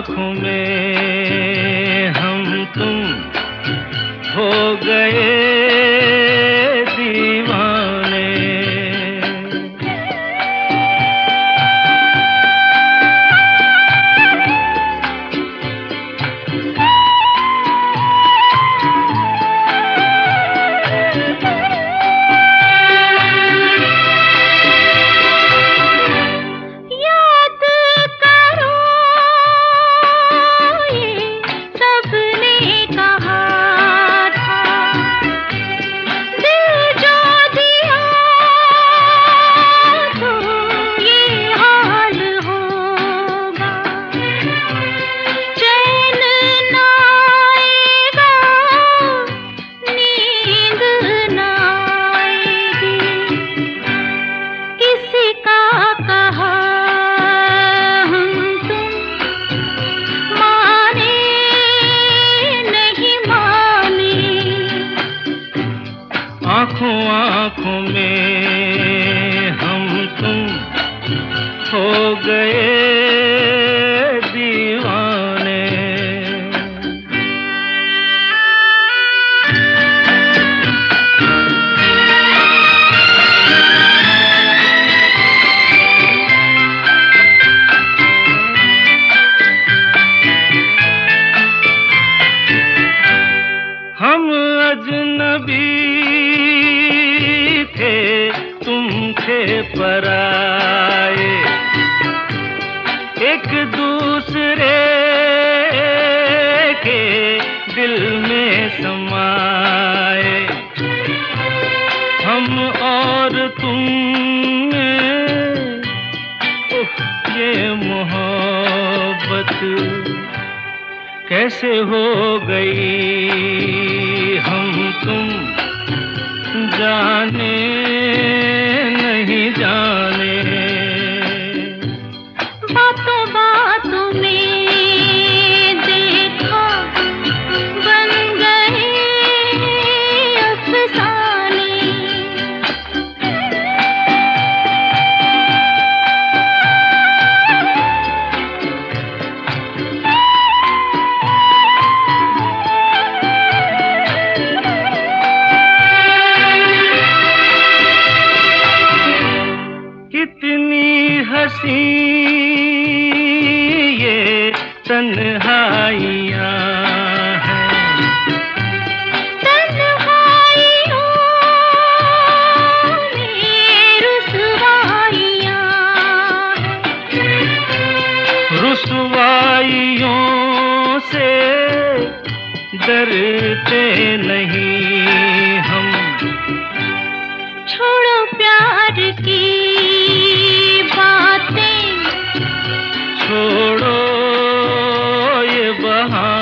आँखों में हम तुम हो गए दीवाने। आँखों आँखों में हम तुम हो गए दीवाने। हम अजनबी तुम थे पराए, एक दूसरे के दिल में समाए। हम और तुम में ये मोहब्बत कैसे हो गई हम तुम जाने नहीं जाने। बातों बातों में देखा बन गए अफसाने। कितनी हंसी ये तन्हाइयाँ हैं, तन्हाइयों में रुसवाइयाँ हैं। रुसवाइयों से डरते नहीं हम। छोड़ो प्यार की छोड़ो ये बहाने।